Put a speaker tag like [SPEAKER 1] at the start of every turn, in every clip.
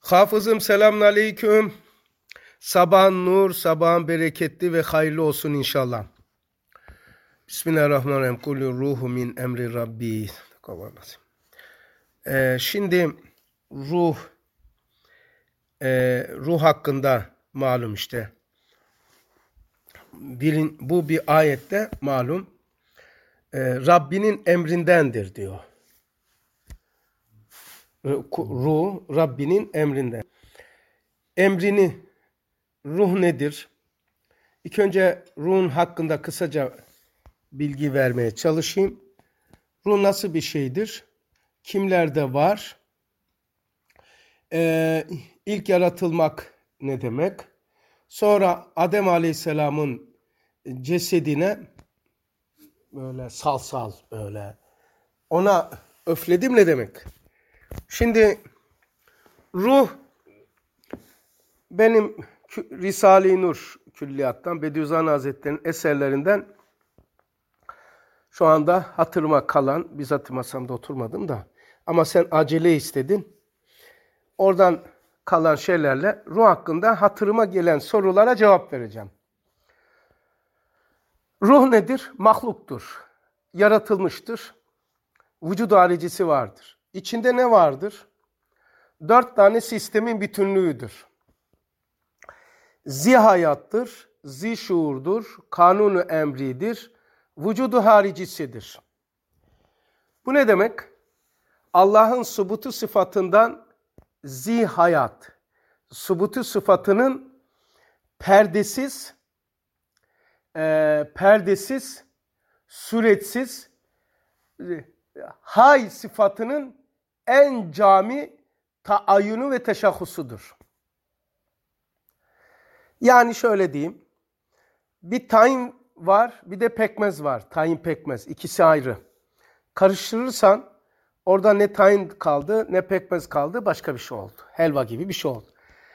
[SPEAKER 1] Hafızım selamünaleyküm. Sabahın nur, sabahın bereketli ve hayırlı olsun inşallah. Bismillahirrahmanirrahim. Kulü ruhu min emri Rabbi. Şimdi ruh hakkında malum işte. Bu bir ayette malum. Rabbinin emrindendir diyor. Ruh Rabbinin emrinden. Ruh nedir? İlk önce ruhun hakkında kısaca bilgi vermeye çalışayım. Ruh nasıl bir şeydir? Kimlerde var? İlk yaratılmak ne demek? Sonra Adem Aleyhisselam'ın cesedine böyle sal böyle ona öfledim ne demek? Şimdi ruh benim Risale-i Nur külliyattan Bediüzzaman Hazretleri'nin eserlerinden şu anda hatırıma kalan, bizzat masamda oturmadım da ama sen acele istedin. Oradan kalan şeylerle ruh hakkında hatırıma gelen sorulara cevap vereceğim. Ruh nedir? Mahluktur. Yaratılmıştır. Vücud haricisi vardır. İçinde ne vardır? 4 tane sistemin bütünlüğüdür. Zihayattır, zişuurdur, kanunu emridir, vücudu haricisidir. Bu ne demek? Allah'ın subutu sıfatından zihayat, subutu sıfatının perdesiz, süretsiz, hay sıfatının en cami taayyunu ve teşahhusudur. Yani şöyle diyeyim, bir tayin var, bir de pekmez var. Tayin pekmez, ikisi ayrı. Karıştırırsan orada ne tayin kaldı, ne pekmez kaldı, başka bir şey oldu. Helva gibi bir şey oldu.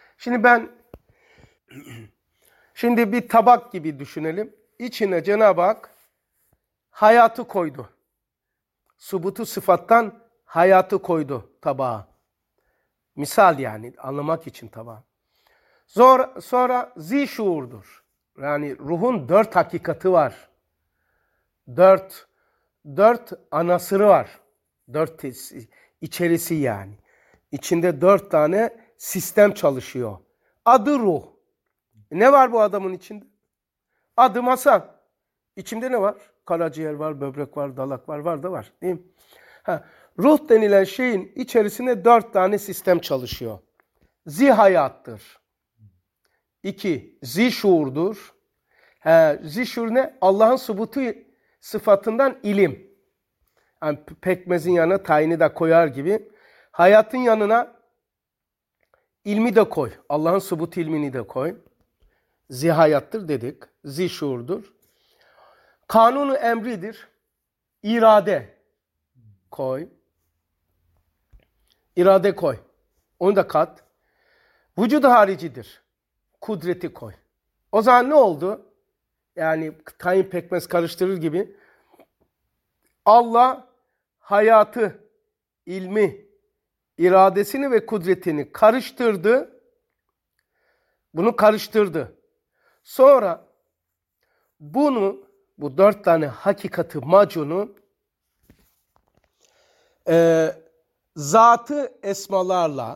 [SPEAKER 1] Şimdi bir tabak gibi düşünelim. İçine Cenab-ı Hak hayatı koydu. Subutu sıfattan hayatı koydu tabağa. Misal yani anlamak için tabağa. Sonra zişuurdur. Yani ruhun 4 hakikati var. 4 anasırı var. 4 içerisi yani. İçinde 4 tane sistem çalışıyor. Adı ruh. Ne var bu adamın içinde? Adı masa. İçinde ne var? Karaciğer var, böbrek var, dalak var da var. Değil mi? Ruh denilen şeyin içerisinde 4 tane sistem çalışıyor. Zihayattır. 2. Zişuurdur. Zişuur ne? Allah'ın subutu sıfatından ilim. Yani pekmezin yanına tayini de koyar gibi. Hayatın yanına ilmi de koy. Allah'ın subutu ilmini de koy. Zihayattır dedik. Zişuurdur. Kanunu emridir. İrade koy. İrade koy. Onu da kat. Vücudu haricidir. Kudreti koy. O zaman ne oldu? Yani tayin pekmez karıştırır gibi. Allah hayatı, ilmi, iradesini ve kudretini karıştırdı. Bunu karıştırdı. Sonra bu 4 tane hakikati macunu zatı esmalarla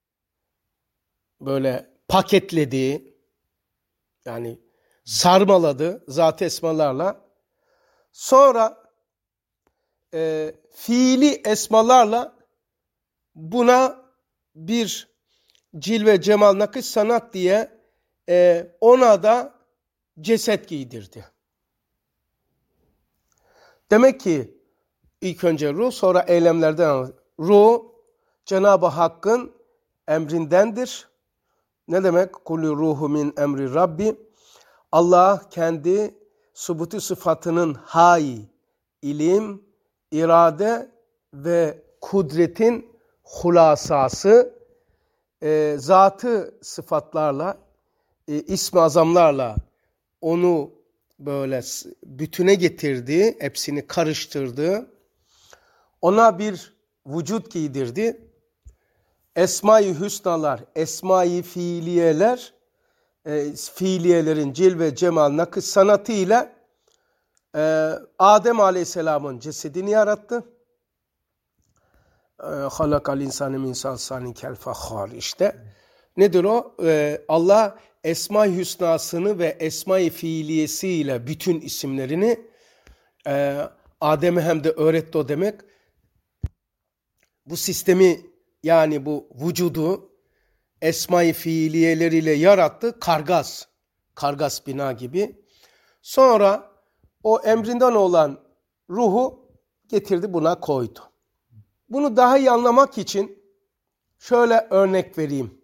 [SPEAKER 1] böyle paketledi, yani sarmaladı zat-ı esmalarla. Sonra fiili esmalarla buna bir cilve, cemal, nakış, sanat diye ona da ceset giydirdi. Demek ki ilk önce ruh, sonra eylemlerden. Ruh Cenab-ı Hakk'ın emrindendir. Ne demek? Kulü ruhu min emri Rabbi. Allah kendi subutu sıfatının hay, ilim, irade ve kudretin hulasası, zatı sıfatlarla, ismi azamlarla onu böyle bütüne getirdi, hepsini karıştırdı. Ona bir vücut giydirdi. Esma-i Hüsnalar, Esma-i Fiiliyeler, fiiliyelerin cilve, cemal, nakış sanatı ile Adem Aleyhisselam'ın cesedini yarattı. Halakal insane min salsalin kel fakhar işte. Nedir o? Allah Esma-i Hüsnasını ve Esma-i Fiiliyesiyle bütün isimlerini Adem'e hem de öğretti o demek. Bu sistemi yani bu vücudu Esma-i Fiiliyeleriyle yarattı. Kargas. Kargas bina gibi. Sonra o emrinden olan ruhu getirdi buna koydu. Bunu daha iyi anlamak için şöyle örnek vereyim.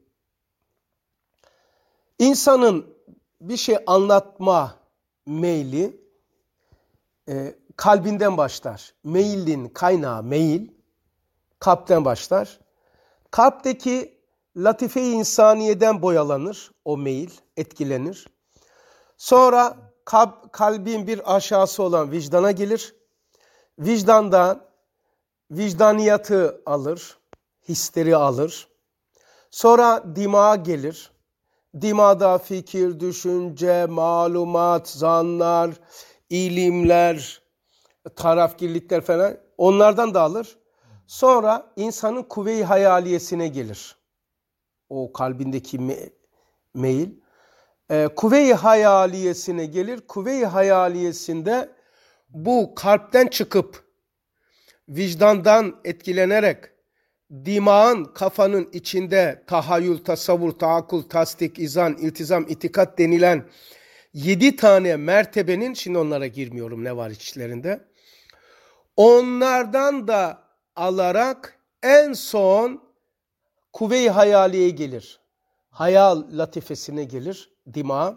[SPEAKER 1] İnsanın bir şey anlatma meyli kalbinden başlar. Meylin kaynağı meyil kalpten başlar. Kalpteki latife-i insaniyeden boyalanır o meyil, etkilenir. Sonra kalbin bir aşağısı olan vicdana gelir. Vicdandan vicdaniyatı alır, hisleri alır. Sonra dimağa gelir. Dimağda fikir, düşünce, malumat, zanlar, ilimler, tarafgirlikler falan onlardan da alır. Sonra insanın kuvve-i hayaliyesine gelir. O kalbindeki meyil. Kuvve-i hayaliyesine gelir. Kuvve-i hayaliyesinde bu kalpten çıkıp vicdandan etkilenerek dimağın kafanın içinde tahayyül, tasavvur, taakkul, tasdik, izan, iltizam, itikat denilen 7 tane mertebenin, şimdi onlara girmiyorum ne var içlerinde, onlardan da alarak en son kuvve-i hayaliye gelir. Hayal latifesine gelir dimağa.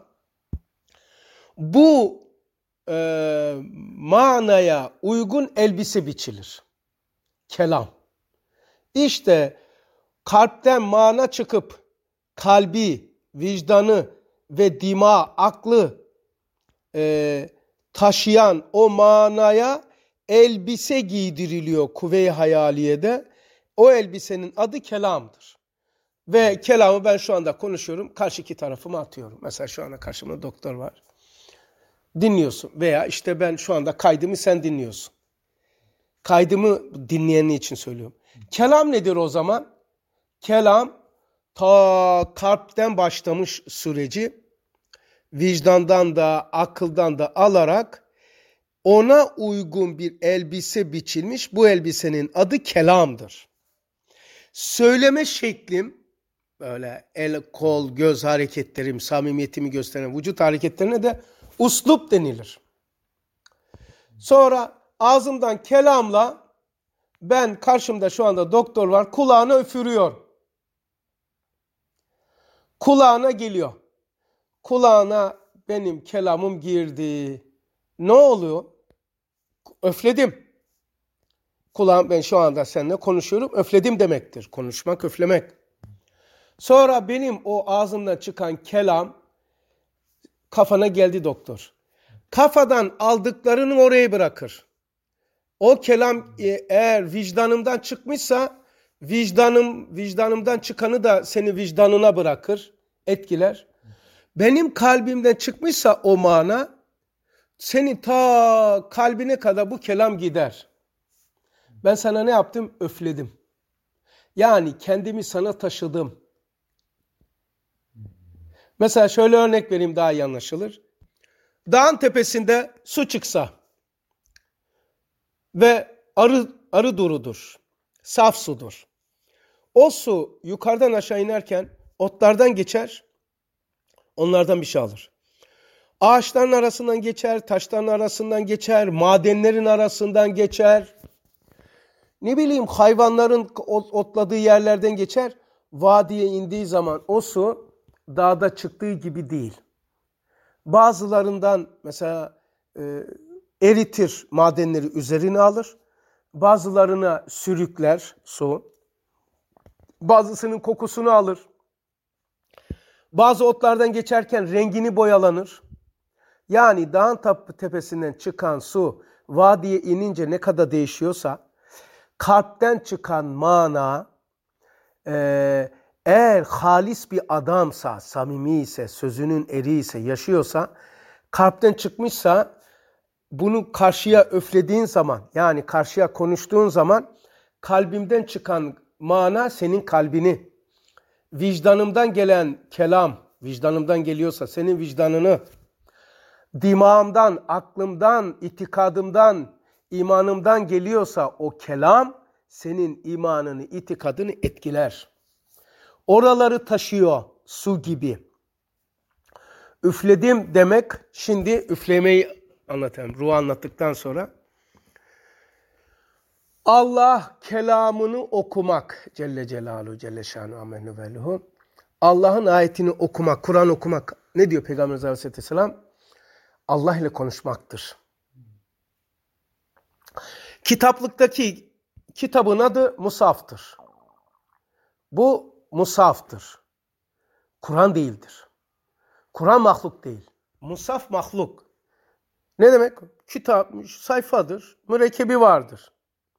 [SPEAKER 1] Bu manaya uygun elbise biçilir. Kelam. İşte kalpten mana çıkıp kalbi, vicdanı ve dimağı, aklı taşıyan o manaya elbise giydiriliyor kuvve-i hayaliyede. O elbisenin adı kelamdır. Ve kelamı ben şu anda konuşuyorum, karşı iki tarafıma atıyorum. Mesela şu anda karşımda doktor var. Dinliyorsun veya işte ben şu anda kaydımı sen dinliyorsun. Kaydımı dinleyen için söylüyorum. Kelam nedir o zaman? Kelam ta kalpten başlamış süreci vicdandan da akıldan da alarak ona uygun bir elbise biçilmiş. Bu elbisenin adı kelamdır. Söyleme şeklim böyle el, kol, göz hareketlerim, samimiyetimi gösteren vücut hareketlerine de uslup denilir. Sonra ağzımdan kelamla ben karşımda şu anda doktor var, kulağına üfürüyor. Kulağına geliyor. Kulağına benim kelamım girdi. Ne oluyor? Öfledim. Kulağım, ben şu anda seninle konuşuyorum. Öfledim demektir. Konuşmak, üflemek. Sonra benim o ağzımdan çıkan kelam kafana geldi doktor. Kafadan aldıklarını oraya bırakır. O kelam eğer vicdanımdan çıkmışsa vicdanımdan çıkanı da seni vicdanına bırakır, etkiler. Benim kalbimden çıkmışsa o mana senin ta kalbine kadar bu kelam gider. Ben sana ne yaptım? Öfledim. Yani kendimi sana taşıdım. Mesela şöyle örnek vereyim daha iyi anlaşılır. Dağın tepesinde su çıksa ve arı durudur. Saf sudur. O su yukarıdan aşağı inerken otlardan geçer, onlardan bir şey alır. Ağaçların arasından geçer, taşların arasından geçer, madenlerin arasından geçer. Ne bileyim hayvanların otladığı yerlerden geçer. Vadiye indiği zaman o su dağda çıktığı gibi değil. Bazılarından mesela eritir, madenleri üzerine alır. Bazılarına sürükler su. Bazısının kokusunu alır. Bazı otlardan geçerken rengini boyalanır. Yani dağın tepesinden çıkan su vadiye inince ne kadar değişiyorsa kalpten çıkan mana Eğer halis bir adamsa, samimi ise, sözünün eri ise, yaşıyorsa, kalpten çıkmışsa, bunu karşıya öflediğin zaman, yani karşıya konuştuğun zaman, kalbimden çıkan mana senin kalbini, vicdanımdan gelen kelam, vicdanımdan geliyorsa senin vicdanını, dimağımdan, aklımdan, itikadımdan, imanımdan geliyorsa o kelam senin imanını, itikadını etkiler. Oraları taşıyor su gibi. Üfledim demek, şimdi üflemeyi anlatayım. Ruhu anlattıktan sonra. Allah kelamını okumak. Celle Celaluhu, Celle Şanu, Amenü Velluhu. Allah'ın ayetini okumak, Kur'an okumak. Ne diyor Peygamberimiz Aleyhisselam? Allah ile konuşmaktır. Kitaplıktaki kitabın adı Musaf'tır. Bu Musaf'tır. Kur'an değildir. Kur'an mahluk değil. Musaf mahluk. Ne demek? Kitap, sayfadır. Mürekkebi vardır.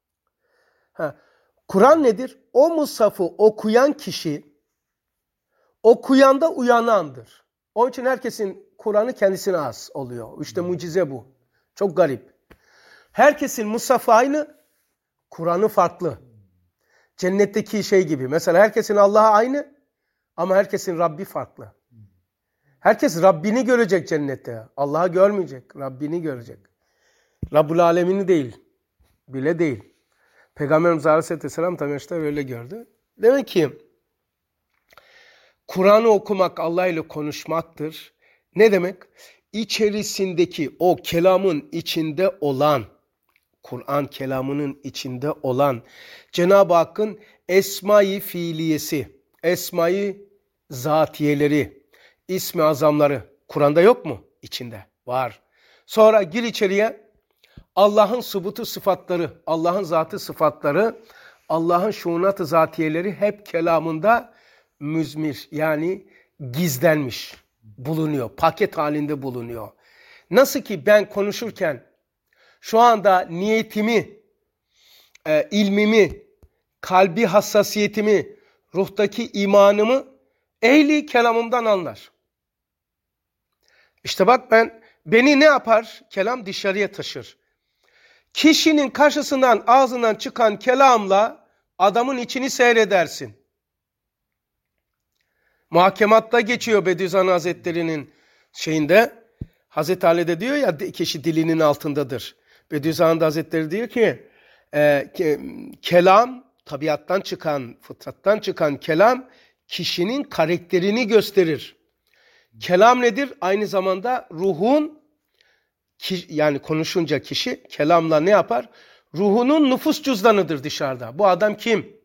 [SPEAKER 1] Kur'an nedir? O Musaf'ı okuyan kişi, okuyanda uyanandır. Onun için herkesin Kur'an'ı kendisine has oluyor. İşte mucize bu. Çok garip. Herkesin Musaf'ı aynı, Kur'an'ı farklı. Cennetteki şey gibi. Mesela herkesin Allah'a aynı ama herkesin Rabbi farklı. Herkes Rabbini görecek cennette. Allah'ı görmeyecek. Rabbini görecek. Rabbul Alemini değil. Bile değil. Peygamberimiz Aleyhisselam tabi işte öyle gördü. Demek ki Kur'an'ı okumak Allah ile konuşmaktır. Ne demek? İçerisindeki o kelamın içinde olan, Kur'an kelamının içinde olan Cenab-ı Hakk'ın esma-i fiiliyesi, esma-i zatiyeleri, ismi azamları Kur'an'da yok mu? İçinde var. Sonra gir içeriye Allah'ın subutu sıfatları, Allah'ın zatı sıfatları, Allah'ın şuunat-ı zatiyeleri hep kelamında müzmir yani gizlenmiş bulunuyor. Paket halinde bulunuyor. Nasıl ki ben konuşurken şu anda niyetimi, ilmimi, kalbi hassasiyetimi, ruhtaki imanımı ehli kelamımdan anlar. İşte bak beni ne yapar? Kelam dışarıya taşır. Kişinin karşısından ağzından çıkan kelamla adamın içini seyredersin. Muhakematta geçiyor Bediüzzaman Hazretleri'nin şeyinde. Hazreti Ali de diyor ya kişi dilinin altındadır. Bediüzzaman Hazretleri diyor ki kelam tabiattan çıkan, fıtrattan çıkan kelam kişinin karakterini gösterir. Kelam nedir? Aynı zamanda ruhun yani konuşunca kişi kelamla ne yapar? Ruhunun nüfus cüzdanıdır dışarıda. Bu adam kim?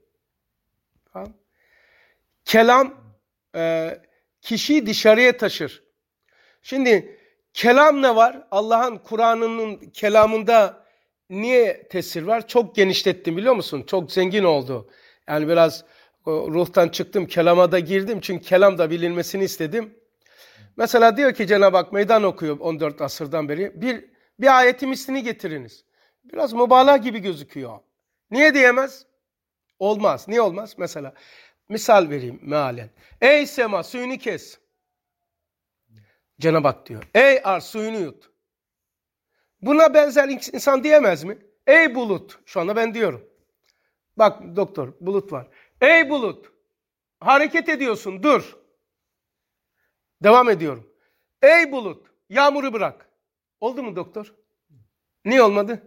[SPEAKER 1] Kelam kişiyi dışarıya taşır. Şimdi kelam ne var? Allah'ın Kur'an'ının kelamında niye tesir var? Çok genişlettim biliyor musun? Çok zengin oldu. Yani biraz ruhtan çıktım, kelama da girdim. Çünkü kelam da bilinmesini istedim. Mesela diyor ki Cenab-ı Hak meydan okuyor 14 asırdan beri. Bir ayetin mislini getiriniz. Biraz mübalağa gibi gözüküyor. Niye diyemez? Olmaz. Niye olmaz? Mesela misal vereyim mealen. Ey sema suyunu kes. Cenab-ı Hak diyor. Ey arz suyunu yut. Buna benzer insan diyemez mi? Ey bulut. Şu anda ben diyorum. Bak doktor bulut var. Ey bulut. Hareket ediyorsun dur. Devam ediyorum. Ey bulut. Yağmuru bırak. Oldu mu doktor? Niye olmadı?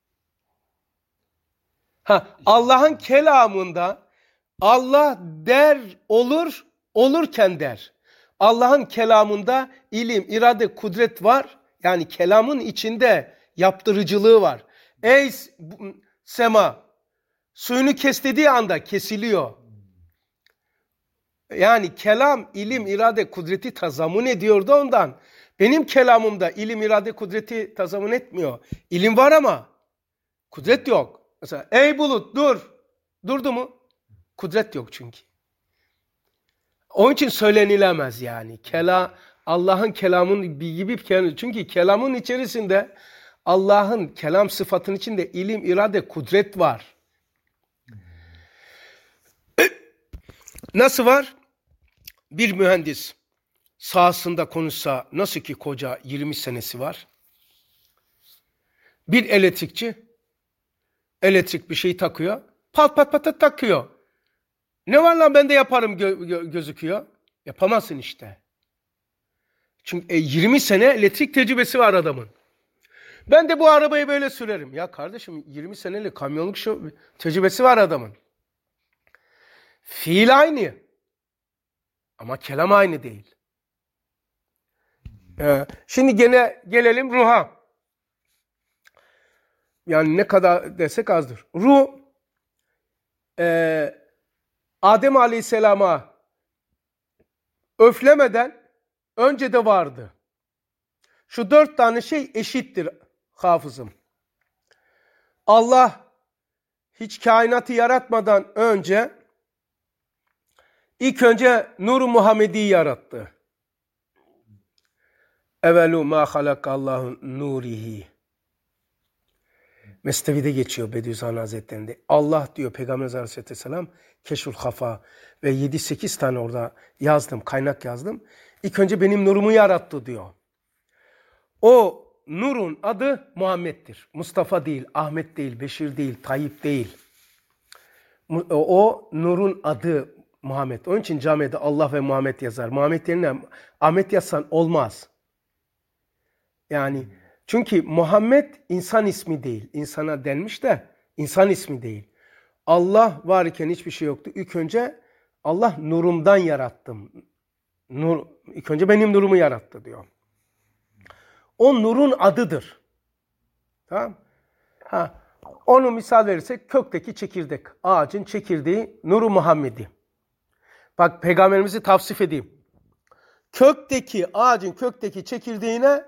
[SPEAKER 1] Allah'ın kelamında Allah der olur, olurken der. Allah'ın kelamında ilim, irade, kudret var. Yani kelamın içinde yaptırıcılığı var. Ey sema, suyunu kes dediği anda kesiliyor. Yani kelam, ilim, irade, kudreti tazamun ediyordu ondan. Benim kelamımda ilim, irade, kudreti tazamun etmiyor. İlim var ama kudret yok. Mesela ey bulut dur. Durdu mu? Kudret yok çünkü. Onun için söylenilemez yani. Allah'ın kelamın gibi çünkü kelamın içerisinde Allah'ın kelam sıfatının içinde ilim, irade, kudret var. Nasıl var? Bir mühendis sahasında konuşsa nasıl ki koca 20 senesi var. Bir elektrikçi elektrik bir şeyi takıyor. Pat pat pat takıyor. Ne var lan ben de yaparım gözüküyor. Yapamazsın işte. Çünkü 20 sene elektrik tecrübesi var adamın. Ben de bu arabayı böyle sürerim. Ya kardeşim 20 senelik kamyonluk tecrübesi var adamın. Fiil aynı. Ama kelam aynı değil. Şimdi gene gelelim ruha. Yani ne kadar desek azdır. Ruh Adem Aleyhisselam'a öflemeden önce de vardı. Şu 4 tane şey eşittir hafızım. Allah hiç kainatı yaratmadan önce ilk önce Nur-u Muhammedi'yi yarattı. Evvelu ma halakallahu nurihi. Mesnevi'de geçiyor Bediüzzaman Hazretleri'nde. Allah diyor Peygamber Aleyhisselam Keşful Hafa ve 7-8 tane orada yazdım, kaynak yazdım. İlk önce benim nurumu yarattı diyor. O nurun adı Muhammed'dir. Mustafa değil, Ahmet değil, Beşir değil, Tayyip değil. O nurun adı Muhammed. Onun için camide Allah ve Muhammed yazar. Muhammed yerine Ahmet yazsan olmaz. Yani çünkü Muhammed insan ismi değil. İnsana denmiş de insan ismi değil. Allah varken hiçbir şey yoktu. İlk önce Allah nurumdan yarattım. Nur, ilk önce benim nurumu yarattı diyor. O nurun adıdır. Tamam? Onu misal verirsek kökteki çekirdek. Ağacın çekirdeği Nur-u Muhammedi. Bak peygamberimizi tavsif edeyim. Ağacın kökteki çekirdeğine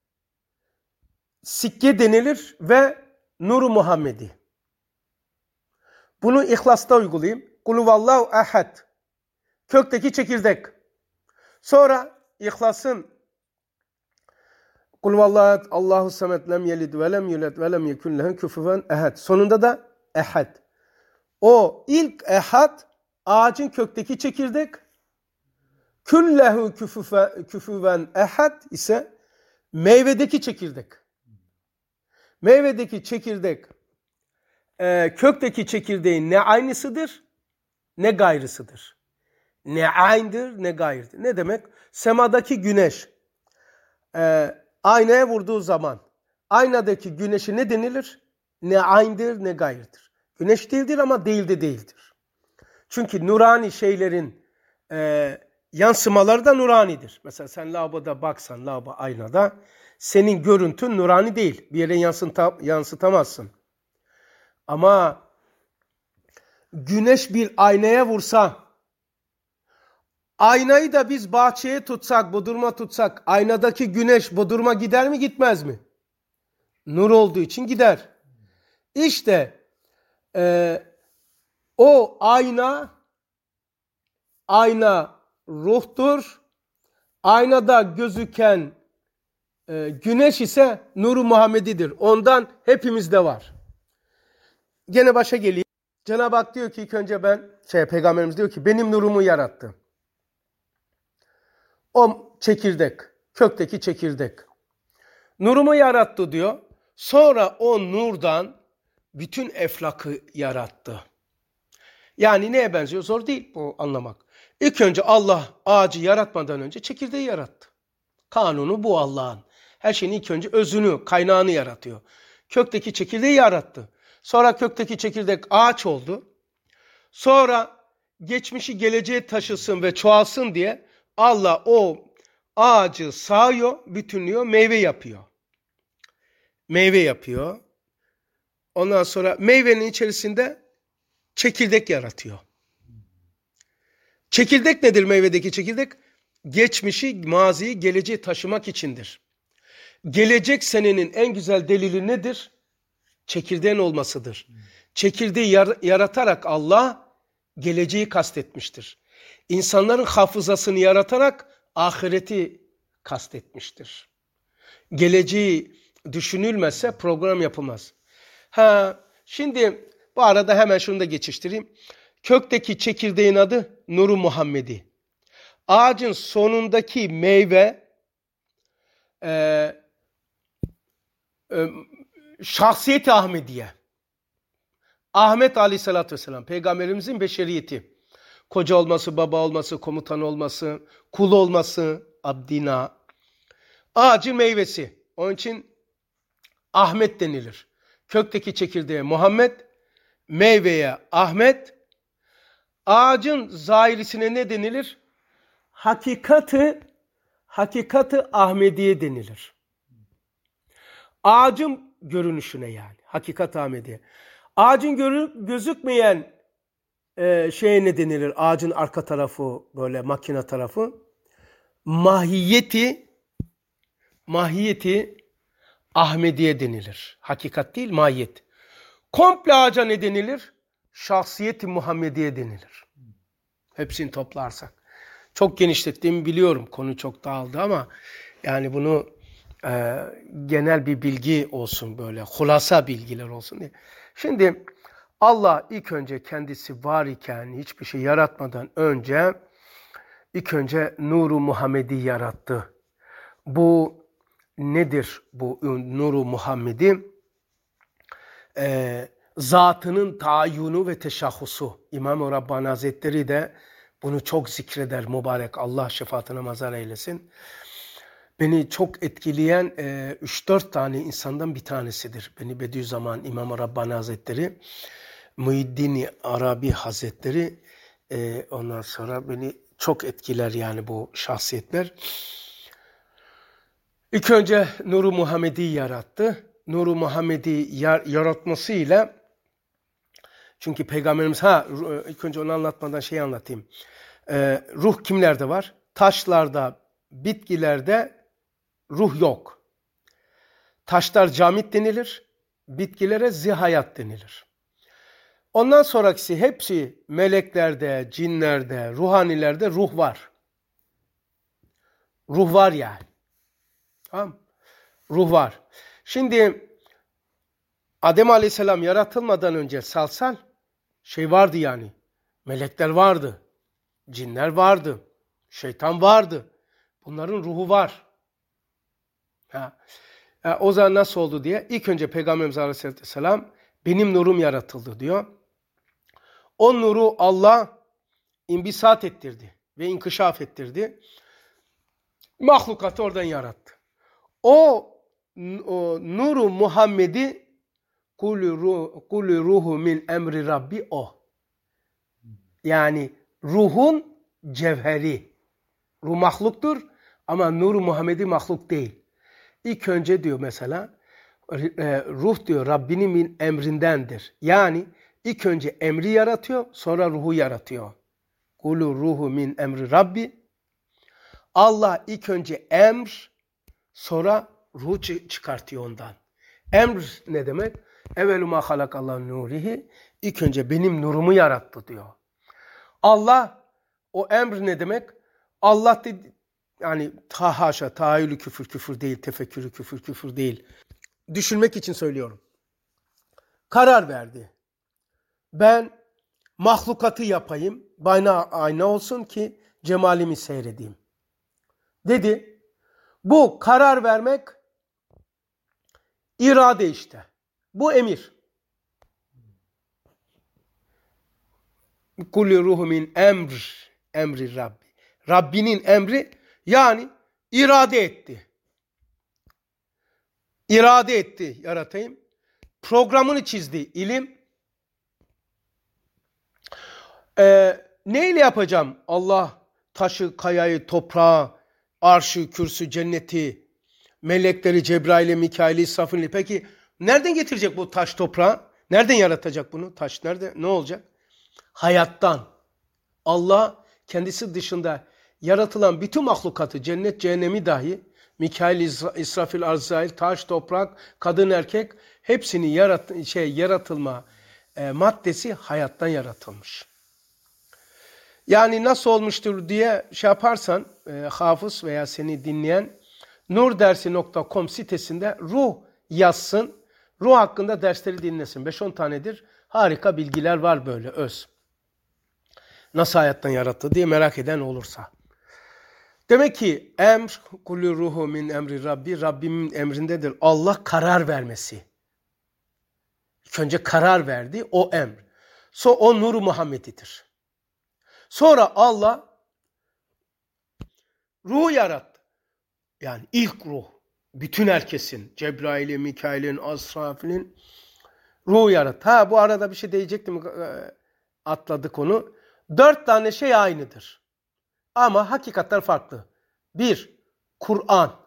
[SPEAKER 1] sikke denilir ve Nur-u Muhammedi. Bunu İhlas'ta uygulayayım. Kul huvallahu ehad. Kökteki çekirdek. Sonra İhlas'ın Kul huvallahu Allahu samet lem yelid ve lem yulad ve lem yekun lehu kufuven ehad. Sonunda da ehad. O ilk ehad ağacın kökteki çekirdek. Küllehu küfüven ehad ise meyvedeki çekirdek. Meyvedeki çekirdek kökteki çekirdeğin ne aynısıdır ne gayrısıdır. Ne aynıdır ne gayrıdır. Ne demek? Semadaki güneş aynaya vurduğu zaman aynadaki güneşe ne denilir? Ne aynıdır ne gayrıdır. Güneş değildir ama değil de değildir. Çünkü nurani şeylerin yansımaları da nuranidir. Mesela sen lavaboda baksan, lavabo aynada senin görüntün nurani değil. Bir yere yansıtamazsın. Ama güneş bir aynaya vursa, aynayı da biz bahçeye tutsak, bodurma tutsak, aynadaki güneş bodurma gider mi gitmez mi? Nur olduğu için gider. İşte o ayna ruhtur. Aynada gözüken güneş ise Nur-u Muhammedi'dir. Ondan hepimizde var. Gene başa geleyim. Cenab-ı Hak diyor ki ilk önce Peygamberimiz diyor ki benim nurumu yarattı. O çekirdek, kökteki çekirdek. Nurumu yarattı diyor. Sonra o nurdan bütün eflakı yarattı. Yani neye benziyor? Zor değil bu anlamak. İlk önce Allah ağacı yaratmadan önce çekirdeği yarattı. Kanunu bu Allah'ın. Her şeyin ilk önce özünü, kaynağını yaratıyor. Kökteki çekirdeği yarattı. Sonra kökteki çekirdek ağaç oldu. Sonra geçmişi geleceğe taşısın ve çoğalsın diye Allah o ağacı sağıyor, bütünlüyor, meyve yapıyor. Meyve yapıyor. Ondan sonra meyvenin içerisinde çekirdek yaratıyor. Çekirdek nedir meyvedeki çekirdek? Geçmişi, maziyi, geleceği taşımak içindir. Gelecek senenin en güzel delili nedir? Çekirdeğin olmasıdır. Çekirdeği yaratarak Allah geleceği kastetmiştir. İnsanların hafızasını yaratarak ahireti kastetmiştir. Geleceği düşünülmezse program yapılmaz. Şimdi bu arada hemen şunu da geçiştireyim. Kökteki çekirdeğin adı Nur-u Muhammedi. Ağacın sonundaki meyve şahsiyet-i Ahmediye. Ahmet Aleyhisselatü Vesselam, Peygamberimizin beşeriyeti. Koca olması, baba olması, komutan olması, kul olması, abdina. Ağacın meyvesi. Onun için Ahmet denilir. Kökteki çekirdeğe Muhammed, meyveye Ahmet. Ağacın zahirisine ne denilir? Hakikati Ahmediye denilir. Ağacın görünüşüne yani. Hakikat Ahmediye. Ağacın gözükmeyen şeye ne denilir? Ağacın arka tarafı, böyle makine tarafı. Mahiyeti Ahmediye denilir. Hakikat değil, mahiyet. Komple ağaca ne denilir? Şahsiyeti Muhammediye denilir. Hepsini toplarsak. Çok genişlettiğimi biliyorum. Konu çok dağıldı ama yani bunu genel bir bilgi olsun, böyle hulasa bilgiler olsun diye. Şimdi Allah ilk önce kendisi var iken, hiçbir şey yaratmadan önce ilk önce Nur-u Muhammedi yarattı. Bu nedir bu Nur-u Muhammedi? Zatının tayyunu ve teşahhusu. İmam-ı Rabbani Hazretleri de bunu çok zikreder mübarek. Allah şefaatine mazhar eylesin. Beni çok etkileyen 3-4 tane insandan bir tanesidir. Beni Bediüzzaman İmam-ı Rabbani Hazretleri, Muhiddin Arabi Hazretleri, ondan sonra beni çok etkiler yani bu şahsiyetler. İlk önce Nur-u Muhammedi'yi yarattı. Nur-u Muhammedi yaratmasıyla, çünkü Peygamberimiz, ilk önce onu anlatmadan şey anlatayım. Ruh kimlerde var? Taşlarda, bitkilerde ruh yok. Taşlar camit denilir, bitkilere zihayat denilir. Ondan sonraki hepsi meleklerde, cinlerde, ruhanilerde ruh var. Ruh var yani. Tamam. Ruh var. Şimdi Adem Aleyhisselam yaratılmadan önce salsal şey vardı yani. Melekler vardı. Cinler vardı. Şeytan vardı. Bunların ruhu var. O zaman nasıl oldu diye. İlk önce Peygamberimiz Aleyhisselam benim nurum yaratıldı diyor. O nuru Allah imbisat ettirdi ve inkişaf ettirdi. Mahlukatı oradan yarattı. O nuru Muhammedi kulü ruhu min emri Rabbi o. Yani ruhun cevheri. Ruh mahluktur ama nuru Muhammedi mahluk değil. İlk önce diyor mesela ruh diyor Rabbinin min emrindendir. Yani ilk önce emri yaratıyor, sonra ruhu yaratıyor. Kulü ruhu min emri Rabbi. Allah ilk önce emr, sonra ruh çıkartıyor ondan. Emr ne demek? Evvelü ma halakallahu nurihi. İlk önce benim nurumu yarattı diyor. Allah, o emr ne demek? Allah dedi, yani haşa, tahayyülü küfür değil, tefekkürü küfür değil. Düşünmek için söylüyorum. Karar verdi. Ben mahlukatı yapayım, bana ayna olsun ki cemalimi seyredeyim. Dedi. Bu karar vermek irade işte. Bu emir. Kulli ruhu min emri Rabbi. Rabbinin emri, yani irade etti. İrade etti, yaratayım. Programını çizdi ilim. Neyle yapacağım? Allah taşı, kayayı, toprağı, arşı, kürsü, cenneti, melekleri, Cebrail'i, Mikail'i, İsrafil'i. Peki nereden getirecek bu taş toprağı? Nereden yaratacak bunu? Taş nerede? Ne olacak? Hayattan. Allah kendisi dışında yaratılan bütün mahlukatı, cennet, cehennemi dahi, Mikail, İsrafil, Azrail, taş, toprak, kadın, erkek, hepsini yaratılma maddesi hayattan yaratılmış. Yani nasıl olmuştur diye şey yaparsan, hafız veya seni dinleyen nurdersi.com sitesinde ruh yazsın. Ruh hakkında dersleri dinlesin. 5-10 tanedir. Harika bilgiler var böyle öz. Nasıl hayattan yarattı diye merak eden olursa. Demek ki emr, kulü ruhu min emri Rabbi, Rabbimin emrindedir. Allah karar vermesi. İlk önce karar verdi, o emr. Sonra o nur Muhammed'idir. Sonra Allah ruhu yarattı. Yani ilk ruh. Bütün herkesin, Cebrail'in, Mikail'in, Asrafil'in ruhu yarattı. Ha bu arada bir şey diyecektim, atladık onu. 4 tane şey aynıdır. Ama hakikatler farklı. 1. Kur'an.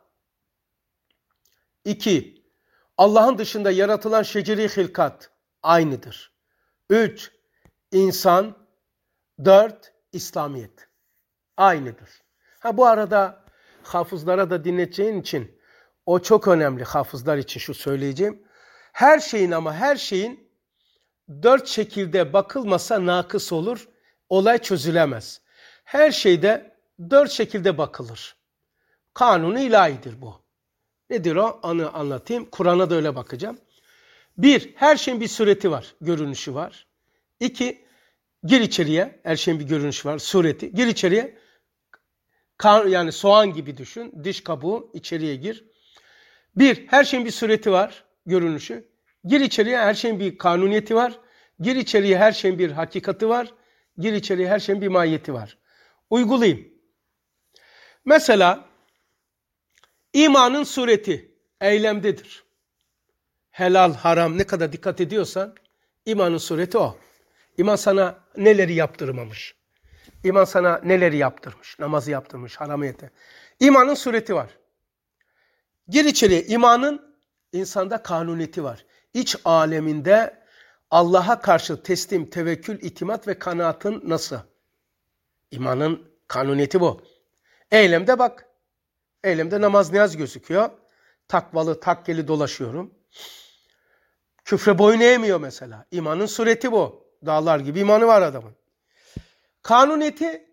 [SPEAKER 1] 2. Allah'ın dışında yaratılan şeceri hilkat aynıdır. 3. İnsan. 4. İslamiyet. Aynıdır. Ha bu arada hafızlara da dinleteceğin için o çok önemli, hafızlar için şu söyleyeceğim. Her şeyin 4 şekilde bakılmasa nakıs olur, olay çözülemez. Her şeyde 4 şekilde bakılır. Kanunu ilahidir bu. Nedir o? Onu anlatayım. Kur'an'a da öyle bakacağım. 1. Her şeyin bir sureti var, görünüşü var. 2. Gir içeriye, her şeyin bir görünüşü var, sureti. Gir içeriye, yani soğan gibi düşün, diş kabuğu, içeriye gir. 1. Her şeyin bir sureti var, görünüşü. Gir içeriye, her şeyin bir kanuniyeti var. Gir içeriye, her şeyin bir hakikati var. Gir içeriye, her şeyin bir mahiyeti var. Uygulayayım. Mesela imanın sureti eylemdedir. Helal, haram ne kadar dikkat ediyorsan imanın sureti o. İman sana neleri yaptırmamış. İman sana neleri yaptırmış. Namazı yaptırmış, haramiyete. İmanın sureti var. Gir içeriye. İmanın insanda kanuniyeti var. İç aleminde Allah'a karşı teslim, tevekkül, itimat ve kanaatın nasıl? İmanın kanuniyeti bu. Eylemde bak. Eylemde namaz niyaz gözüküyor. Takvalı, takkeli dolaşıyorum. Küfre boyun eğmiyor mesela. İmanın sureti bu. Dağlar gibi imanı var adamın. Kanuniyeti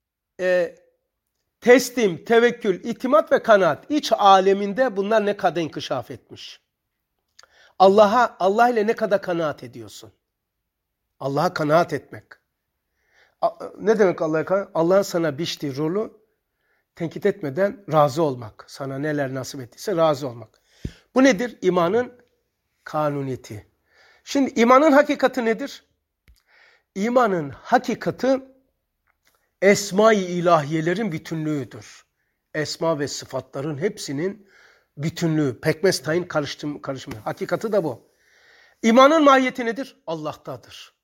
[SPEAKER 1] teslim, tevekkül, itimat ve kanaat. İç aleminde bunlar ne kadar inkişaf etmiş. Allah ile ne kadar kanaat ediyorsun? Allah'a kanaat etmek. Ne demek Allah'a kanaat? Allah'ın sana biçtiği rolü tenkit etmeden razı olmak. Sana neler nasip ettiyse razı olmak. Bu nedir? İmanın kanuniyeti. Şimdi imanın hakikati nedir? İmanın hakikati esma-i ilahiyelerin bütünlüğüdür. Esma ve sıfatların hepsinin bütünlüğü. Pekmez tayin karışımı. Hakikati de bu. İmanın mahiyeti nedir? Allah'tadır.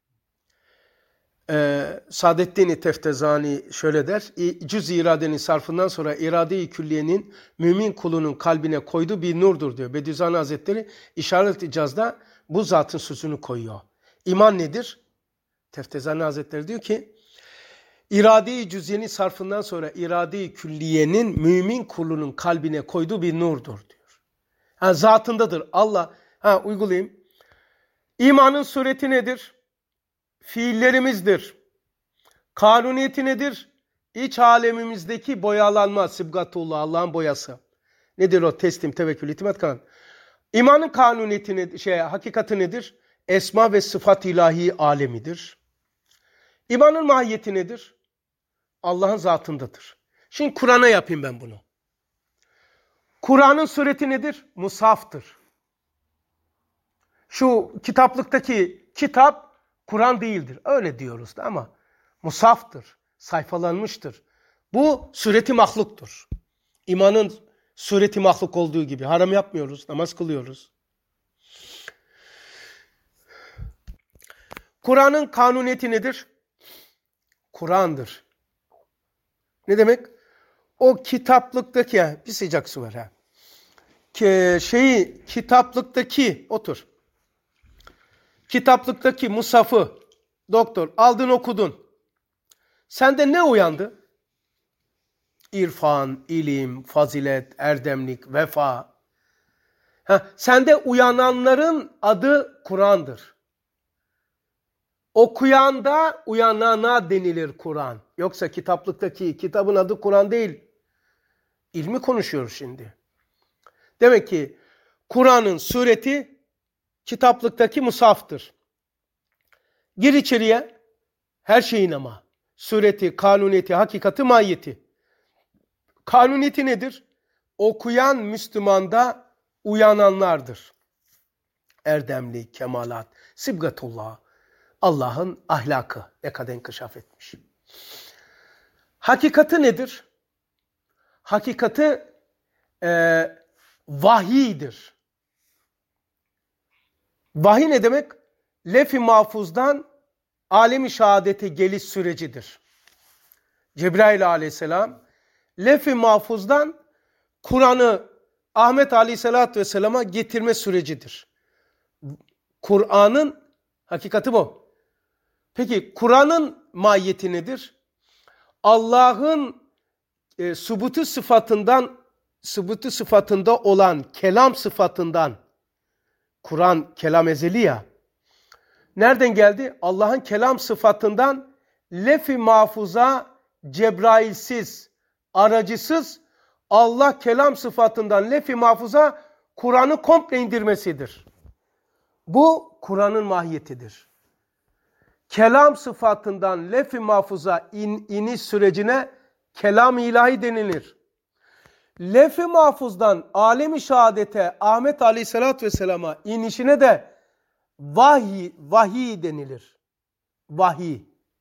[SPEAKER 1] Saadettin-i Teftezani şöyle der. Cüz-i iradenin sarfından sonra irade-i külliyenin mümin kulunun kalbine koyduğu bir nurdur diyor. Bediüzzaman Hazretleri İşaret-i İcaz'da bu zatın sözünü koyuyor. İman nedir? Teftezani Hazretleri diyor ki irade-i cüz'iyenin sarfından sonra irade-i külliyenin mümin kulunun kalbine koyduğu bir nurdur diyor. Zatındadır. Allah. Uygulayayım. İmanın sureti nedir? Fiillerimizdir. Kanuniyeti nedir? İç alemimizdeki boyalanma, sıbgatullah, Allah'ın boyası. Nedir o? Teslim, tevekkül, itimat, kanaat. İmanın kanuniyeti nedir? Hakikati nedir? Esma ve sıfat ilahi alemidir. İmanın mahiyeti nedir? Allah'ın zatındadır. Şimdi Kur'an'a yapayım ben bunu. Kur'an'ın sureti nedir? Musaftır. Şu kitaplıktaki kitap Kur'an değildir. Öyle diyoruz da ama musaftır. Sayfalanmıştır. Bu sureti mahluktur. İmanın sureti mahluk olduğu gibi. Haram yapmıyoruz, namaz kılıyoruz. Kur'an'ın kanuniyeti nedir? Kur'an'dır. Ne demek? O kitaplıktaki, bir sıcak su var kitaplıktaki, otur. Kitaplıktaki musafı, doktor, aldın okudun. Sende ne uyandı? İrfan, ilim, fazilet, erdemlik, vefa. Sende uyananların adı Kur'an'dır. Okuyanda uyanana denilir Kur'an. Yoksa kitaplıktaki kitabın adı Kur'an değil. İlmi konuşuyoruz şimdi. Demek ki Kur'an'ın sureti kitaplıktaki musaftır. Gir içeriye, her şeyin ama sureti, kanuniyeti, hakikati, mahiyeti. Kanuniyeti nedir? Okuyan Müslümanda uyananlardır. Erdemli, kemalat, sibgatullah. Allah'ın ahlakı ne kadar inkişaf etmiş. Hakikati nedir? Hakikati vahiydir. Vahiy ne demek? Lef-i mahfuzdan alem-i şehadete geliş sürecidir. Cebrail aleyhisselam lef-i mahfuzdan Kur'an'ı Ahmet aleyhisselatü vesselama getirme sürecidir. Kur'an'ın hakikati bu. Peki Kur'an'ın mahiyeti nedir? Allah'ın subutu sıfatında olan kelam sıfatından, Kur'an kelam ezeli ya, nereden geldi? Allah'ın kelam sıfatından lef-i mahfuza Cebrail'siz, aracısız Allah kelam sıfatından lef-i mahfuza Kur'an'ı komple indirmesidir. Bu Kur'an'ın mahiyetidir. Kelam sıfatından lef-i mahfuza iniş sürecine kelam-ı ilahi denilir. Lef-i mahfuzdan alem-i şehadete Ahmet aleyhissalatü vesselama inişine de vahiy denilir. Vahiy.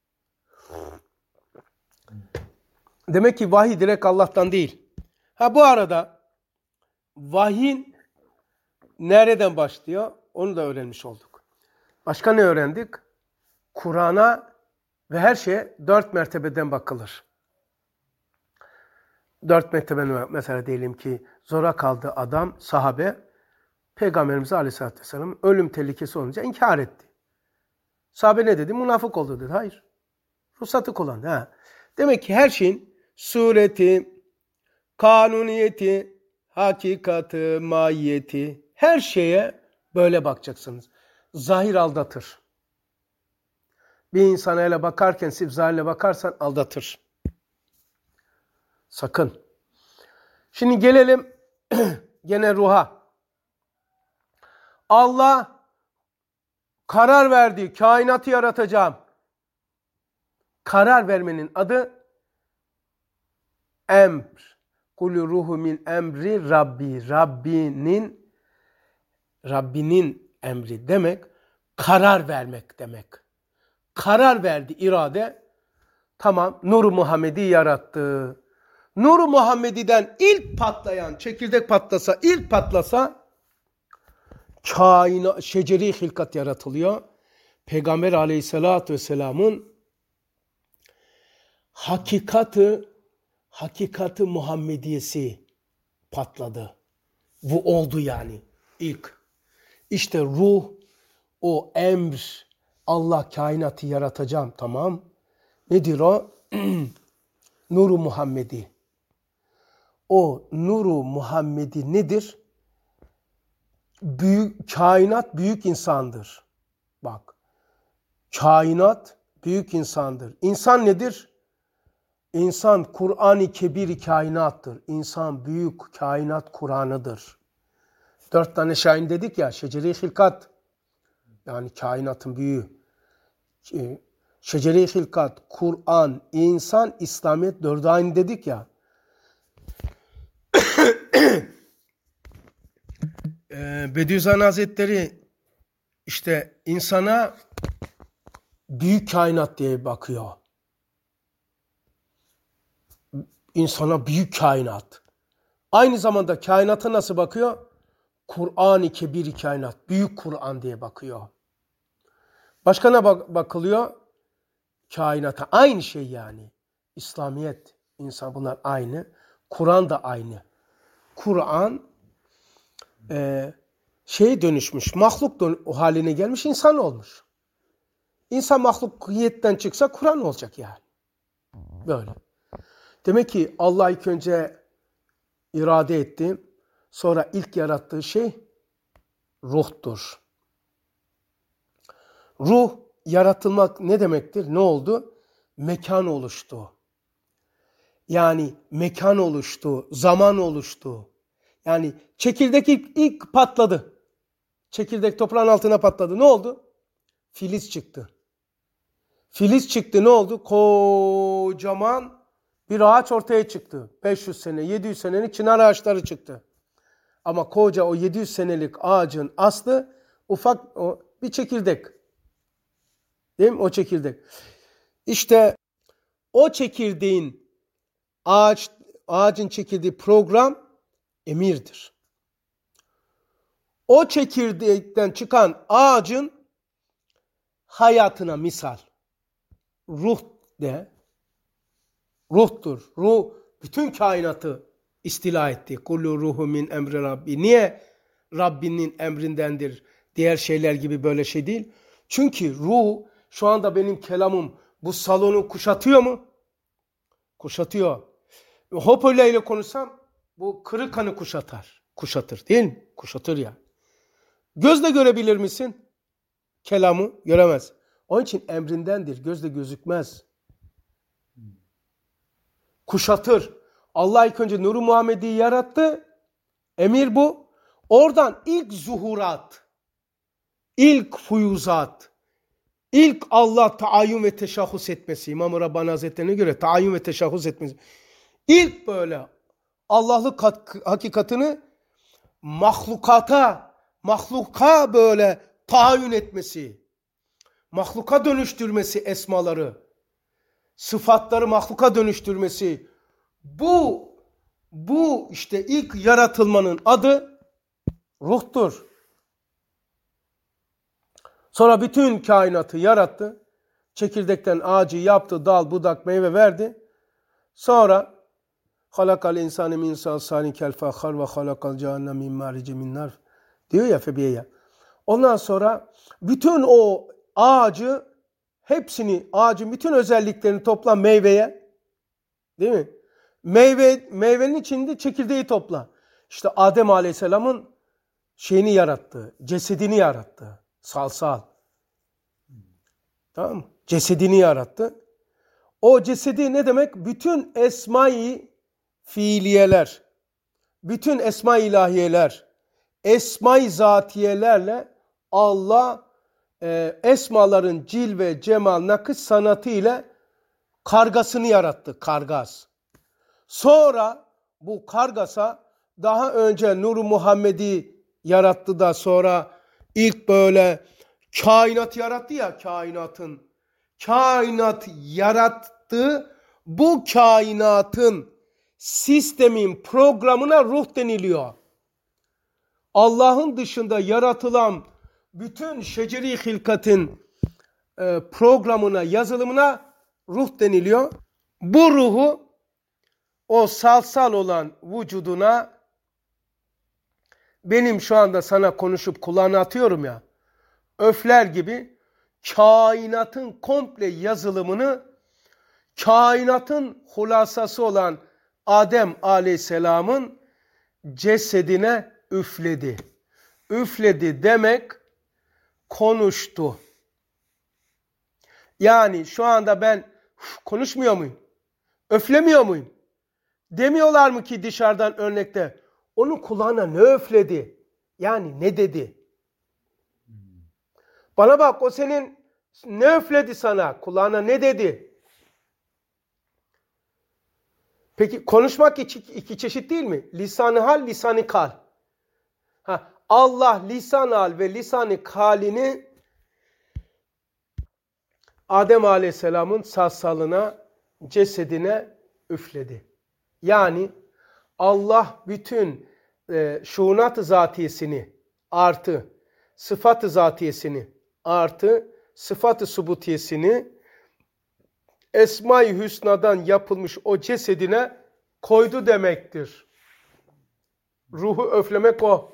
[SPEAKER 1] Demek ki vahiy direkt Allah'tan değil. Bu arada vahyin nereden başlıyor? Onu da öğrenmiş olduk. Başka ne öğrendik? Kur'an'a ve her şeye 4 mertebeden bakılır. 4 mertebeden mesela diyelim ki zora kaldı adam, sahabe, Peygamberimiz Aleyhisselatü Vesselam ölüm tehlikesi olunca inkar etti. Sahabe ne dedi? Münafık oldu dedi. Hayır. Ruhsatı kullandı. Demek ki her şeyin sureti, kanuniyeti, hakikati, mahiyeti, her şeye böyle bakacaksınız. Zahir aldatır. Bir insana öyle bakarken, sırf zahirle bakarsan aldatır. Sakın. Şimdi gelelim gene ruha. Allah karar verdi, kainatı yaratacağım. Karar vermenin adı emr. Kulü ruhu min emri Rabbi. Rabbinin emri demek, karar vermek demek. Karar verdi irade. Tamam, Nur-u Muhammed'i yarattı. Nur-u Muhammedi'den ilk patlayan, çekirdek patlasa şeceri hilkat yaratılıyor. Peygamber aleyhissalatü vesselamın hakikati Muhammediyesi patladı. Bu oldu yani ilk. İşte ruh, o emr, Allah kainatı yaratacağım, tamam. Nedir o? Nur-u Muhammedi. O Nur-u Muhammedi nedir? Kainat büyük insandır. Bak. Kainat büyük insandır. İnsan nedir? İnsan Kur'an-ı Kebir kainattır. İnsan büyük kainat Kur'an'ıdır. 4 tane şahin dedik ya. Şeceri hilkat. Yani kainatın büyüğü. Şeceri hilkat, Kur'an, insan, İslamiyet 4'ü aynı dedik ya. Bediüzzaman Hazretleri işte insana büyük kainat diye bakıyor. İnsana büyük kainat. Aynı zamanda kainata nasıl bakıyor? Kur'an-ı Kebir kainat, büyük Kur'an diye bakıyor. Başka ne bakılıyor? Kainata. Aynı şey yani. İslamiyet, insan, bunlar aynı. Kur'an da aynı. Kur'an dönüşmüş, mahluk haline gelmiş, insan olmuş. İnsan mahlukiyetten çıksa Kur'an olacak yani. Böyle. Demek ki Allah ilk önce irade etti. Sonra ilk yarattığı şey ruhtur. Ruh, yaratılmak ne demektir? Ne oldu? Mekan oluştu. Yani mekan oluştu, zaman oluştu. Yani çekirdek ilk patladı. Çekirdek toprağın altına patladı. Ne oldu? Filiz çıktı. Filiz çıktı, ne oldu? Kocaman bir ağaç ortaya çıktı. 500 sene, 700 senelik çınar ağaçları çıktı. Ama koca o 700 senelik ağacın aslı ufak bir çekirdek. Değil mi? O çekirdek. İşte o çekirdeğin ağacın çekirdeği program emirdir. O çekirdekten çıkan ağacın hayatına misal. Ruh de. Ruhtur. Ruh bütün kainatı istila etti. Kullu ruhu min emri Rabbi. Niye Rabbinin emrindendir? Diğer şeyler gibi böyle şey değil. Çünkü ruh, şu anda benim kelamım bu salonu kuşatıyor mu? Kuşatıyor. Hoparlör ile konuşsam bu kırık kanı kuşatar. Kuşatır değil mi? Kuşatır ya. Gözle görebilir misin? Kelamı göremez. Onun için emrindendir. Gözle gözükmez. Kuşatır. Allah ilk önce Nur-u Muhammedi'yi yarattı. Emir bu. Oradan ilk zuhurat, ilk fuyuzat, ilk Allah taayyün ve teşahhus etmesi, İmam-ı Rabbani Hazretleri'ne göre taayyün ve teşahhus etmesi. İlk böyle Allah'lık hakikatini mahluka böyle taayyün etmesi, mahluka dönüştürmesi esmaları, sıfatları mahluka dönüştürmesi. Bu işte ilk yaratılmanın adı ruhtur. Sonra bütün kainatı yarattı. Çekirdekten ağacı yaptı, dal, budak, meyve verdi. Sonra halakal insane min salsalin kel fakhar ve halakal cehennem min marici min nar diyor ya Febiye'ye. Ondan sonra bütün o ağacı, ağacın bütün özelliklerini topla meyveye. Değil mi? Meyvenin içinde çekirdeği topla. İşte Adem Aleyhisselam'ın şeyini yarattı, cesedini yarattı. Salsal. Tamam mı? Cesedini yarattı. O cesedi ne demek? Bütün esma-i fiiliyeler, bütün esma-i ilahiyeler, esma-i zatiyelerle Allah esmaların cilve, cemal, nakış sanatı ile kargasını yarattı. Kargas. Sonra bu kargasa daha önce Nur-u Muhammedi yarattı da sonra ilk böyle kainat yarattı ya, kainat yarattı. Bu kainatın sistemin programına ruh deniliyor. Allah'ın dışında yaratılan bütün şeceri hilkatin programına, yazılımına ruh deniliyor. Bu ruhu o salsal olan vücuduna, benim şu anda sana konuşup kulağına atıyorum ya, öfler gibi kainatın komple yazılımını, kainatın hulasası olan Adem Aleyhisselam'ın cesedine üfledi. Üfledi demek konuştu. Yani şu anda ben konuşmuyor muyum? Öflemiyor muyum? Demiyorlar mı ki dışarıdan örnekte? Onun kulağına ne üfledi? Yani ne dedi? Bana bak, o senin ne üfledi sana? Kulağına ne dedi? Peki konuşmak iki çeşit değil mi? Lisan-ı hal, lisan-ı kal. Allah lisan-ı hal ve lisan-ı kalini Adem Aleyhisselam'ın salsalına, cesedine üfledi. Yani Allah bütün şuunat-ı zatiyesini artı sıfat-ı zatiyesini artı sıfat-ı subutiyesini Esma-i Hüsna'dan yapılmış o cesedine koydu demektir. Ruhu öflemek o.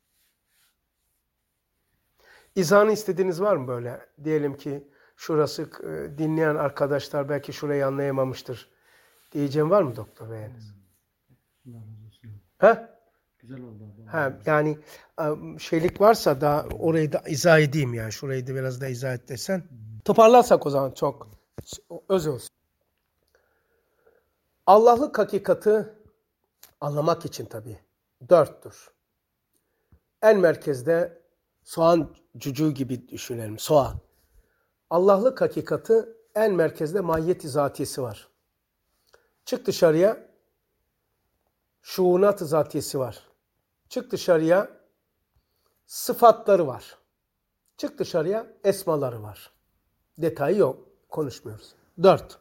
[SPEAKER 1] İzahını istediğiniz var mı böyle? Diyelim ki şurası dinleyen arkadaşlar belki şurayı anlayamamıştır. Diyeceğim var mı doktor beyiniz? He?
[SPEAKER 2] Güzel oldu.
[SPEAKER 1] Yani şeylik varsa da orayı da izah edeyim yani. Şurayı da biraz da izah et desen. Toparlarsak o zaman çok öz olsun. Allah'lık hakikati anlamak için tabii 4'tür. En merkezde soğan cücüğü gibi düşünelim. Soğan. Allah'lık hakikati en merkezde mahiyet-i zatiyesi var. Çık dışarıya şuunat-ı zatiyesi var. Çık dışarıya sıfatları var. Çık dışarıya esmaları var. Detayı yok. Konuşmuyoruz. 4.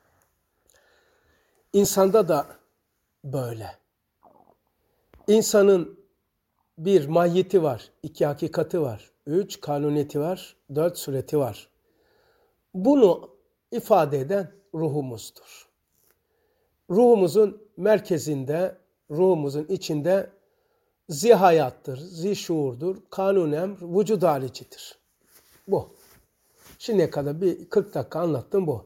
[SPEAKER 1] İnsanda da böyle. İnsanın 1 mahiyeti var, 2 hakikati var, 3 kanuniyeti var, 4 sureti var. Bunu ifade eden ruhumuzdur. Ruhumuzun merkezinde, ruhumuzun içinde zihayattır, zişuurdur, kanun emr, vücud halicidir. Bu. Şimdiye kadar bir 40 dakika anlattım bu.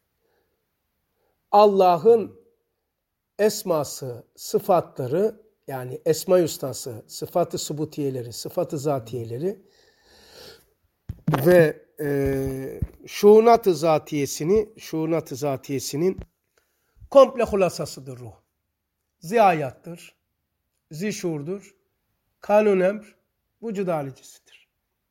[SPEAKER 1] Allah'ın esması, sıfatları, yani esma-i hüsnası, sıfat-ı subutiyeleri, sıfat-ı zatiyeleri ve şuunat-ı zatiyesinin komple hulasasıdır ruh. Zihayattır, zişurdur, kanun emr, vücud halicisidir.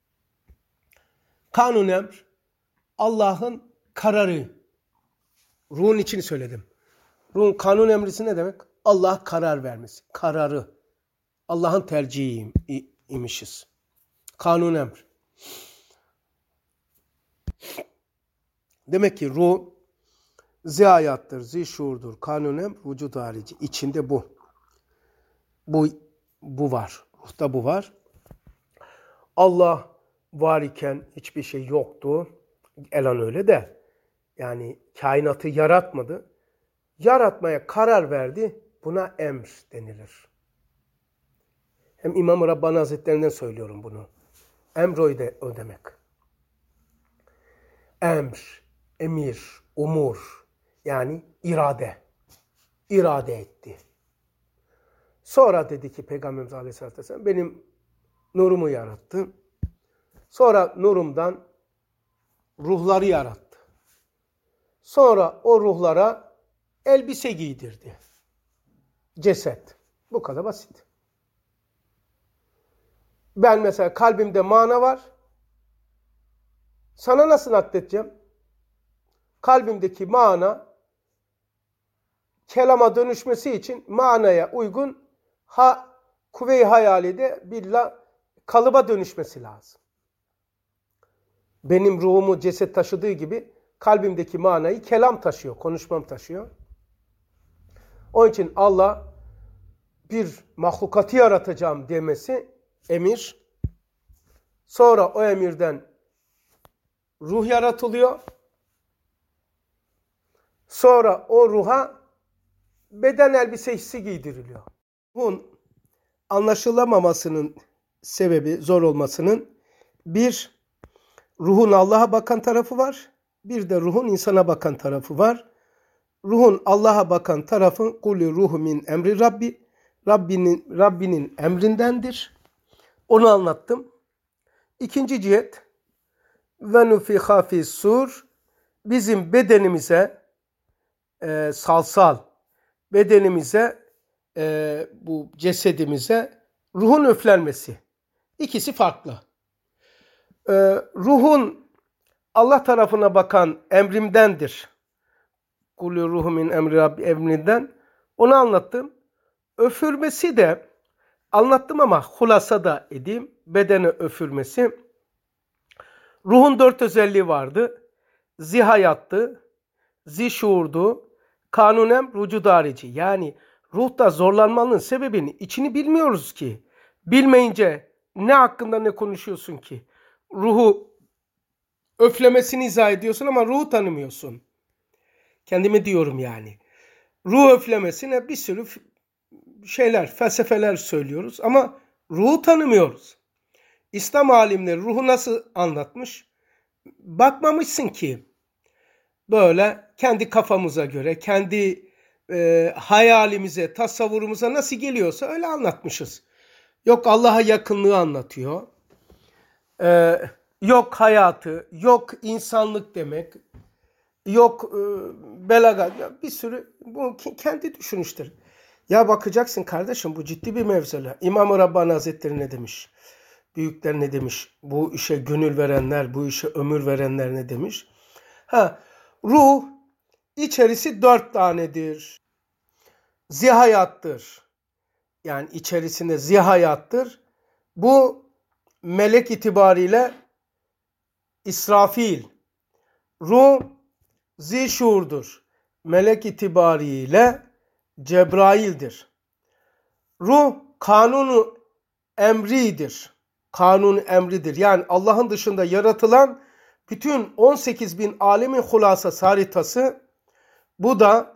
[SPEAKER 1] Kanun emr, Allah'ın kararı. Ruhun içini söyledim. Ruhun kanun emrisi ne demek? Allah karar vermesi. Kararı. Allah'ın tercihi imişiz. Kanun emr. Demek ki ruh zihayattır, zişurdur, kanun emr, vücud harici. İçinde bu. Bu var. Ruhta bu var. Allah var iken hiçbir şey yoktu. Elan öyle de. Yani kainatı yaratmadı. Yaratmaya karar verdi. Buna emr denilir. Hem İmam-ı Rabbani Hazretlerinden söylüyorum bunu. Emr o demek. Emr, emir, umur. Yani irade. İrade etti. Sonra dedi ki Peygamberimiz Aleyhisselatü Vesselam benim nurumu yarattı. Sonra nurumdan ruhları yarattı. Sonra o ruhlara elbise giydirdi. Ceset. Bu kadar basit. Ben mesela kalbimde mana var. Sana nasıl nakledeceğim? Kalbimdeki mana kelama dönüşmesi için manaya uygun kuvve-i hayalide billah kalıba dönüşmesi lazım. Benim ruhumu ceset taşıdığı gibi kalbimdeki manayı kelam taşıyor, konuşmam taşıyor. Onun için Allah bir mahlukatı yaratacağım demesi emir. Sonra o emirden ruh yaratılıyor. Sonra o ruha beden elbisesi giydiriliyor. Bunun anlaşılamamasının sebebi, zor olmasının bir, ruhun Allah'a bakan tarafı var. Bir de ruhun insana bakan tarafı var. Ruhun Allah'a bakan tarafı kulü ruhu min emri Rabbi. Rabbinin emrindendir. Onu anlattım. İkinci cihet ve nufiha fis-sur bizim bedenimize salsal bedenimize bu cesedimize ruhun üflenmesi. İkisi farklı. Ruhun Allah tarafına bakan emrimdendir. Kulü ruhu min emri Rabbi emrinden. Onu anlattım. Öfürmesi de anlattım ama hulasa da edeyim. Bedene öfürmesi. Ruhun 4 özelliği vardı. Zihayattı, zişuurdu, kanunem vücud harici. Yani ruhta zorlanmanın sebebini içini bilmiyoruz ki. Bilmeyince ne hakkında ne konuşuyorsun ki? Ruhu öflemesini izah ediyorsun ama ruhu tanımıyorsun. Kendime diyorum yani. Ruh öflemesine bir sürü şeyler, felsefeler söylüyoruz ama ruhu tanımıyoruz. İslam alimleri ruhu nasıl anlatmış? Bakmamışsın ki böyle kendi kafamıza göre, kendi hayalimize, tasavvurumuza nasıl geliyorsa öyle anlatmışız. Yok Allah'a yakınlığı anlatıyor. Yok hayatı, yok insanlık demek, yok belagat, bir sürü bu kendi düşünüştür. Ya bakacaksın kardeşim bu ciddi bir mevzule. İmam-ı Rabbani Hazretleri ne demiş? Büyükler ne demiş? Bu işe gönül verenler, bu işe ömür verenler ne demiş? Ruh içerisi 4 tanedir. Zihayattır. Yani içerisinde zihayattır. Bu melek itibariyle İsrafil. Ruh zişurdur. Melek itibariyle Cebrail'dir. Ruh kanunu emridir. Kanun emridir. Yani Allah'ın dışında yaratılan bütün 18 bin alemin hulasası haritası. Bu da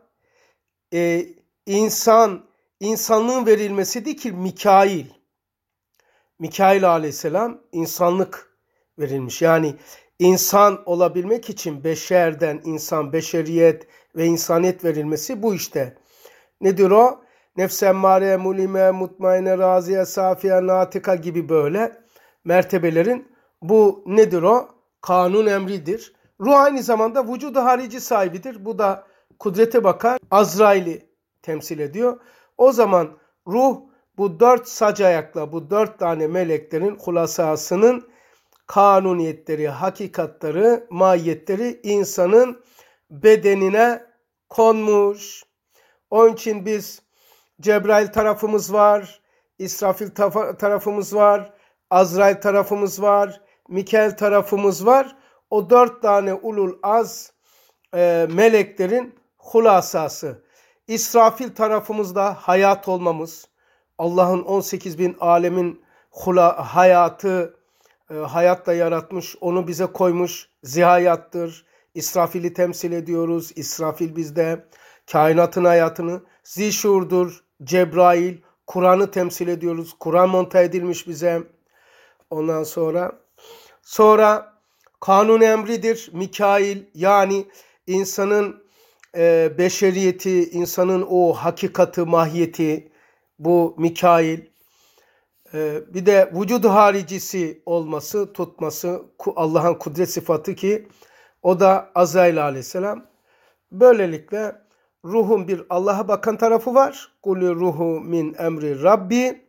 [SPEAKER 1] insanlığın verilmesidir ki Mikail. Mikail aleyhisselam insanlık verilmiş. Yani insan olabilmek için beşerden insan, beşeriyet ve insaniyet verilmesi bu işte. Nedir o? Nefs emmare, mulime, mutmaine, raziye, safiye, natika gibi böyle mertebelerin bu nedir o? Kanun emridir. Ruh aynı zamanda vücudu harici sahibidir. Bu da kudrete bakar. Azrail'i temsil ediyor. O zaman ruh bu 4 sac ayakla, bu 4 tane meleklerin hulasasının kanuniyetleri, hakikatleri, mahiyetleri insanın bedenine konmuş. Onun için biz Cebrail tarafımız var, İsrafil tarafımız var, Azrail tarafımız var, Mikail tarafımız var. O 4 tane ulul az meleklerin hulasası. İsrafil tarafımızda hayat olmamız, Allah'ın 18 bin alemin hayatı, hayatla yaratmış, onu bize koymuş, zihayattır. İsrafil'i temsil ediyoruz. İsrafil bizde kainatın hayatını, zişurdur, Cebrail, Kur'an'ı temsil ediyoruz. Kur'an monta edilmiş bize. Ondan sonra kanun emridir. Mikail, yani insanın beşeriyeti, insanın o hakikati, mahiyeti, bu Mikail. Bir de vücudu haricisi olması, tutması, Allah'ın kudret sıfatı ki o da Azrail aleyhisselam. Böylelikle ruhun bir Allah'a bakan tarafı var. Kulü ruhu min emri Rabbi.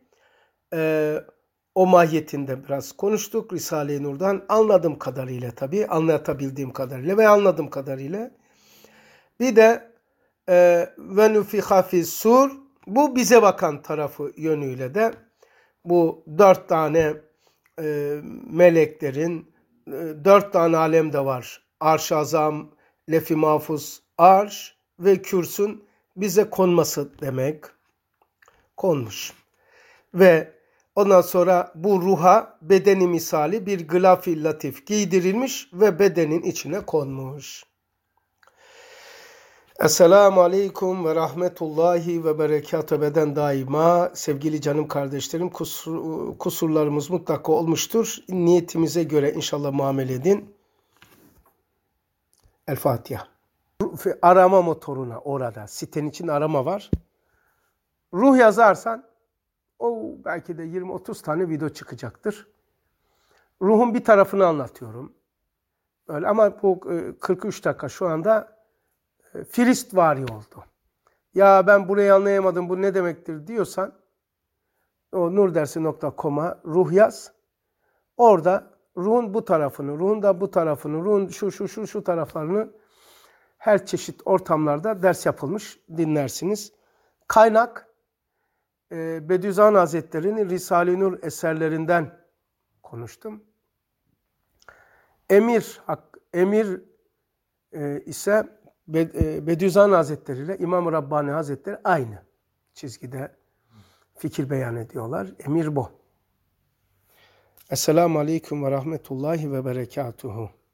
[SPEAKER 1] O mahiyetinde biraz konuştuk. Risale-i Nur'dan anladığım kadarıyla tabii. Anlatabildiğim kadarıyla ve anladığım kadarıyla. Bir de ve nufiha fis-sur. Bu bize bakan tarafı yönüyle de bu 4 tane meleklerin 4 tane alem de var. Arş-ı Azam, Lef-i Mahfuz, Arş ve Kürsün bize konması demek. Konmuş. Ve ondan sonra bu ruha bedeni misali bir gılaf-i latif giydirilmiş ve bedenin içine konmuş. Esselamu Aleyküm ve Rahmetullahi ve Berekatü beden daima. Sevgili canım kardeşlerim, kusurlarımız mutlaka olmuştur. Niyetimize göre inşallah muamele edin. El Fatiha. Arama motoruna orada, sitenin için arama var. Ruh yazarsan o belki de 20-30 tane video çıkacaktır. Ruhun bir tarafını anlatıyorum. Öyle ama bu 43 dakika şu anda Firistvari oldu. Ya ben burayı anlayamadım, bu ne demektir diyorsan o nurdersi.com'a ruh yaz. Orada ruhun bu tarafını, ruhun da bu tarafını, ruhun şu taraflarını her çeşit ortamlarda ders yapılmış, dinlersiniz. Kaynak Bediüzzaman Hazretleri'nin Risale-i Nur eserlerinden konuştum. Emir ise Bediüzzaman Hazretleri ile İmam-ı Rabbani Hazretleri aynı çizgide fikir beyan ediyorlar. Emir bu. Esselamu Aleyküm ve Rahmetullahi ve Berekatuhu.